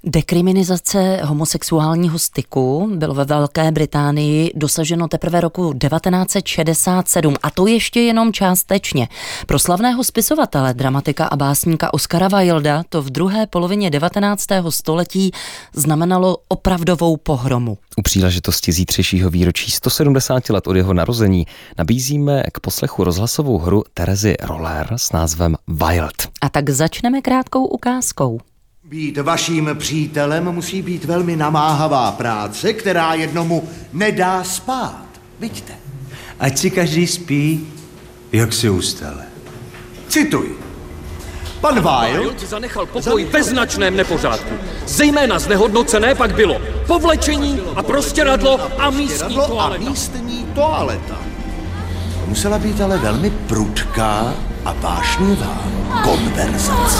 Dekriminizace homosexuálního styku bylo ve Velké Británii dosaženo teprve roku 1967 a to ještě jenom částečně. Pro slavného spisovatele, dramatika a básníka Oscara Wilda to v druhé polovině 19. století znamenalo opravdovou pohromu. U příležitosti zítřejšího výročí 170 let od jeho narození nabízíme k poslechu rozhlasovou hru Terezy Roller s názvem Wild. A tak začneme krátkou ukázkou. Být vaším přítelem musí být velmi namáhavá práce, která jednomu nedá spát. Vidíte? Ať si každý spí, jak si ustale. Cituji. Pan Wilde zanechal pokoj ve značném nepořádku. Zejména znehodnocené pak bylo povlečení a prostěradlo a místní toaleta. To musela být ale velmi prudká a vášnivá konverzace.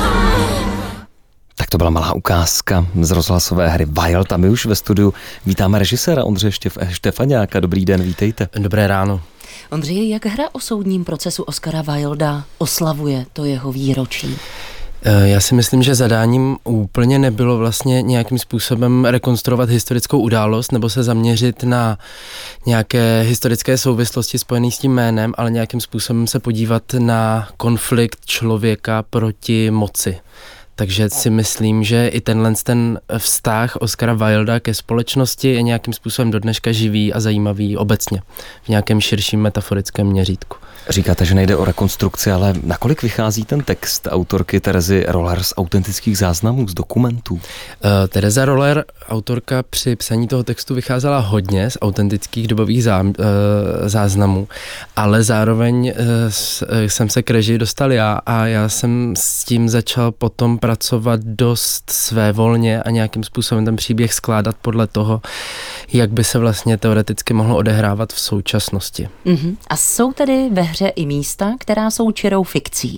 Tak to byla malá ukázka z rozhlasové hry Wild a my už ve studiu vítáme režiséra Ondřeje Štefaňáka. Dobrý den, vítejte. Dobré ráno. Ondřej, jak hra o soudním procesu Oscara Wilda oslavuje to jeho výročí? Já si myslím, že zadáním úplně nebylo vlastně nějakým způsobem rekonstruovat historickou událost nebo se zaměřit na nějaké historické souvislosti spojené s tím jménem, ale nějakým způsobem se podívat na konflikt člověka proti moci. Takže si myslím, že i ten vztah Oscara Wilda ke společnosti je nějakým způsobem do dneška živý a zajímavý obecně v nějakém širším metaforickém měřítku. Říkáte, že nejde o rekonstrukci, ale nakolik vychází ten text autorky Terezy Roller z autentických záznamů, z dokumentů? Tereza Roller, autorka, při psaní toho textu vycházela hodně z autentických dobových záznamů, ale zároveň jsem se k režii dostal já a já jsem s tím začal potom pracovat dost svévolně a nějakým způsobem ten příběh skládat podle toho, jak by se vlastně teoreticky mohlo odehrávat v současnosti. A jsou tedy ve hře i místa, která jsou čirou fikcí?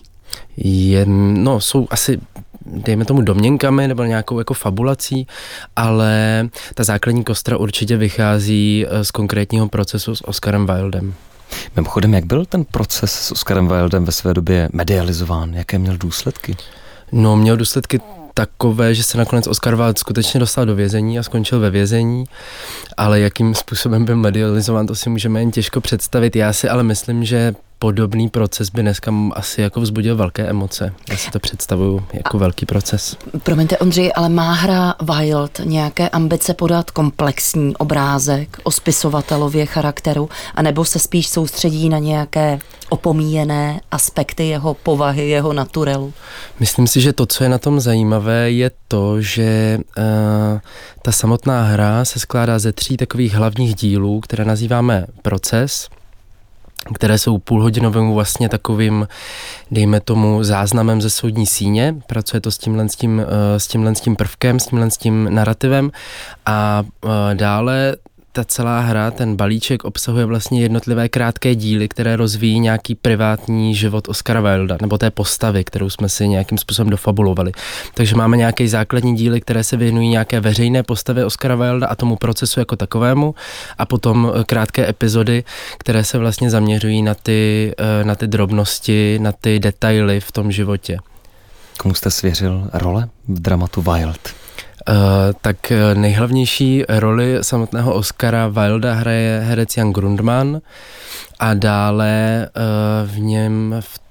Jsou asi, dejme tomu, domněnkami nebo nějakou jako fabulací, ale ta základní kostra určitě vychází z konkrétního procesu s Oscarem Wildem. Mimochodem, jak byl ten proces s Oscarem Wildem ve své době medializován? Jaké měl důsledky? Měl důsledky takové, že se nakonec Oscar Wilde skutečně dostal do vězení a skončil ve vězení, ale jakým způsobem byl medializován, to si můžeme jen těžko představit. Já si ale myslím, že podobný proces by dneska asi jako vzbudil velké emoce. Já si to představuju jako velký proces. Promiňte, Ondřej, ale má hra Wild nějaké ambice podat komplexní obrázek o spisovatelově charakteru, anebo se spíš soustředí na nějaké opomíjené aspekty jeho povahy, jeho naturelu? Myslím si, že to, co je na tom zajímavé, je to, že ta samotná hra se skládá ze 3 takových hlavních dílů, které nazýváme proces, které jsou půlhodinovým vlastně takovým, dejme tomu, záznamem ze soudní síně. Pracuje to s tímhle prvkem, s tímhle narrativem a dále ta celá hra, ten balíček obsahuje vlastně jednotlivé krátké díly, které rozvíjí nějaký privátní život Oscara Wilda, nebo té postavy, kterou jsme si nějakým způsobem dofabulovali. Takže máme nějaké základní díly, které se věnují nějaké veřejné postavě Oscara Wilda a tomu procesu jako takovému, a potom krátké epizody, které se vlastně zaměřují na ty drobnosti, na ty detaily v tom životě. Komu jste svěřil role v dramatu Wild? Tak nejhlavnější roli samotného Oscara Wilda hraje herec Jan Grundmann a dále v něm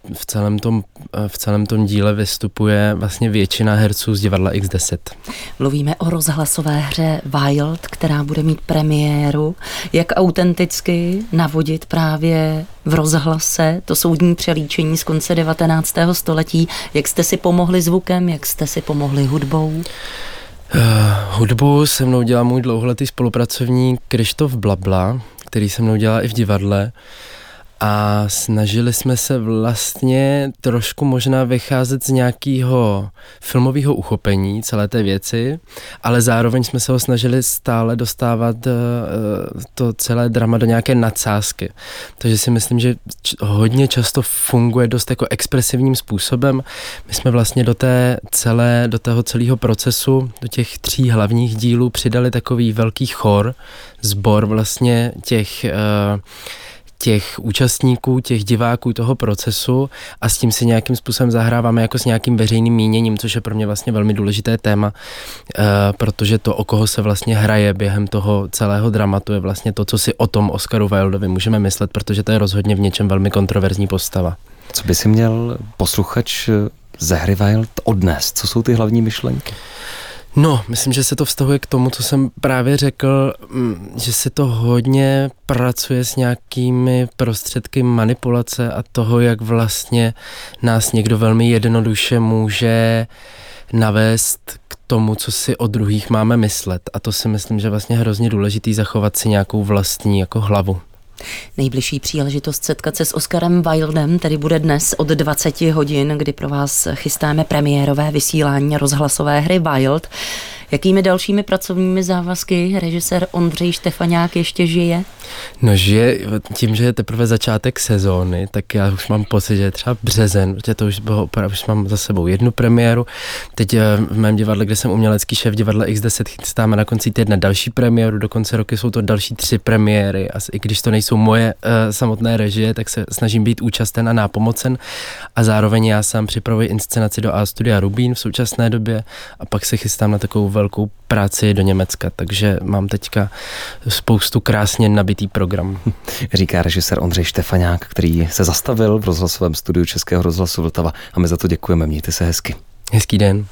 v celém tom díle vystupuje vlastně většina herců z divadla X10. Mluvíme o rozhlasové hře Wild, která bude mít premiéru. Jak autenticky navodit právě v rozhlase to soudní přelíčení z konce 19. století? Jak jste si pomohli zvukem, jak jste si pomohli hudbou? Hudbu se mnou dělal můj dlouholetý spolupracovník Krištof Blabla, který se mnou dělá i v divadle, a snažili jsme se vlastně trošku možná vycházet z nějakého filmového uchopení celé té věci, ale zároveň jsme se ho snažili stále dostávat to celé drama do nějaké nadsázky. Takže si myslím, že hodně často funguje dost jako expresivním způsobem. My jsme vlastně do toho celého procesu, do těch 3 hlavních dílů přidali takový velký chor, sbor vlastně těch účastníků, těch diváků toho procesu a s tím si nějakým způsobem zahráváme jako s nějakým veřejným míněním, což je pro mě vlastně velmi důležité téma, protože to, o koho se vlastně hraje během toho celého dramatu, je vlastně to, co si o tom Oscaru Wildovi můžeme myslet, protože to je rozhodně v něčem velmi kontroverzní postava. Co by si měl posluchač ze hry Wild odnést? Co jsou ty hlavní myšlenky? No, myslím, že se to vztahuje k tomu, co jsem právě řekl, že se to hodně pracuje s nějakými prostředky manipulace a toho, jak vlastně nás někdo velmi jednoduše může navést k tomu, co si o druhých máme myslet. A to si myslím, že vlastně hrozně důležitý zachovat si nějakou vlastní jako hlavu. Nejbližší příležitost setkat se s Oscarem Wildem tedy bude dnes od 20 hodin, kdy pro vás chystáme premiérové vysílání rozhlasové hry Wild. Jakými dalšími pracovními závazky režisér Ondřej Štefaniák ještě žije? No, žije tím, že je teprve začátek sezóny, tak já už mám pocit, že je třeba březen, protože to už bylo opravdu, už mám za sebou jednu premiéru. Teď v mém divadle, kde jsem umělecký šéf divadla X10, chystáme na konci týdne další premiéru, do konce roku jsou to další 3 premiéry a i když to nejsou moje samotné režie, tak se snažím být účasten a nápomocen a zároveň já sám připravuji inscenaci do A Studia Rubín v současné době a pak se chystám na takovou velkou práci do Německa, takže mám teďka spoustu krásně nabitý program. Říká režisér Ondřej Štefaniák, který se zastavil v rozhlasovém studiu Českého rozhlasu Vltava a my za to děkujeme. Mějte se hezky. Hezký den.